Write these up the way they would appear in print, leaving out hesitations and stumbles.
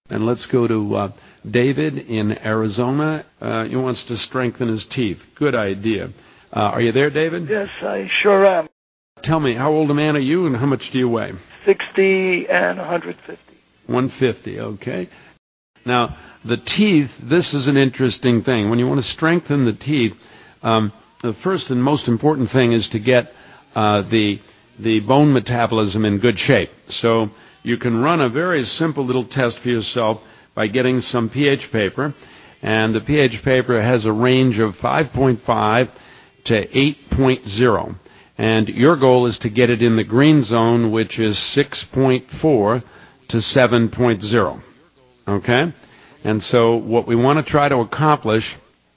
And let's go to David in Arizona. He wants to strengthen his teeth. Good idea. Are you there, David? Yes, I sure am. Tell me, how old a man are you and how much do you weigh? 60 and 150. 150, okay. Now, the teeth, this is an interesting thing. When you want to strengthen the teeth, the first and most important thing is to get the bone metabolism in good shape. So you can run a very simple little test for yourself by getting some pH paper. And the pH paper has a range of 5.5 to 8.0. And your goal is to get it in the green zone, which is 6.4 to 7.0. Okay? And so what we want to try to accomplish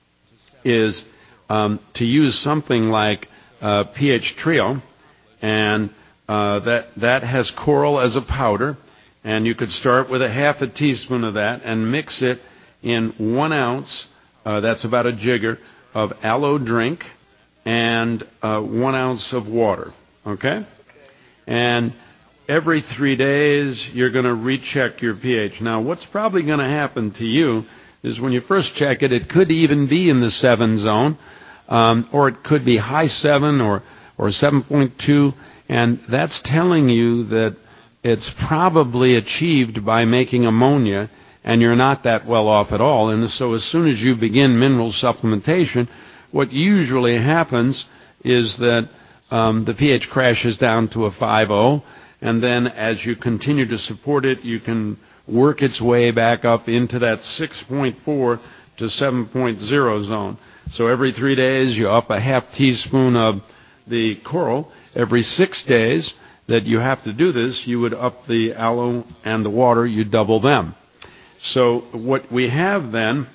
is to use something like pH Trio, and that has coral as a powder, and you could start with a half a teaspoon of that and mix it in 1 ounce, that's about a jigger, of aloe drink and 1 ounce of water, okay? And every 3 days, you're going to recheck your pH. Now, what's probably going to happen to you is when you first check it, it could even be in the 7 zone, or it could be high 7 or 7.2, and that's telling you that it's probably achieved by making ammonia, and you're not that well off at all. And so as soon as you begin mineral supplementation, what usually happens is that the pH crashes down to a 5.0, and then as you continue to support it, you can work its way back up into that 6.4 to 7.0 zone. So every 3 days, you up a half teaspoon of the coral. Every 6 days that you have to do this, you would up the aloe and the water, you double them. So what we have then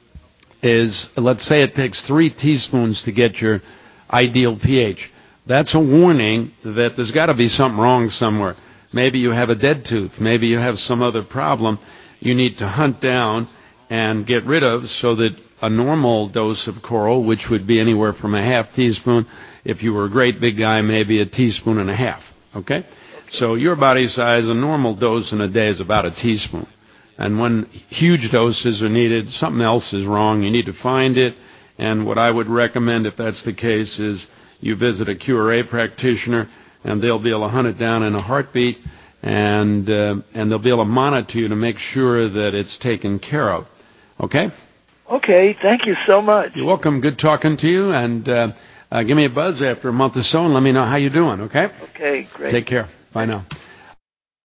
is, let's say it takes 3 teaspoons to get your ideal pH. That's a warning that there's got to be something wrong somewhere. Maybe you have a dead tooth. Maybe you have some other problem you need to hunt down and get rid of, so that a normal dose of coral, which would be anywhere from a half teaspoon, if you were a great big guy, maybe a teaspoon and a half, okay? So your body size, a normal dose in a day is about a teaspoon. And when huge doses are needed, something else is wrong. You need to find it. And what I would recommend, if that's the case, is you visit a QRA practitioner, and they'll be able to hunt it down in a heartbeat, and they'll be able to monitor you to make sure that it's taken care of. Okay? Okay, thank you so much. You're welcome. Good talking to you, and give me a buzz after a month or so and let me know how you're doing, okay? Okay, great. Take care. Bye now.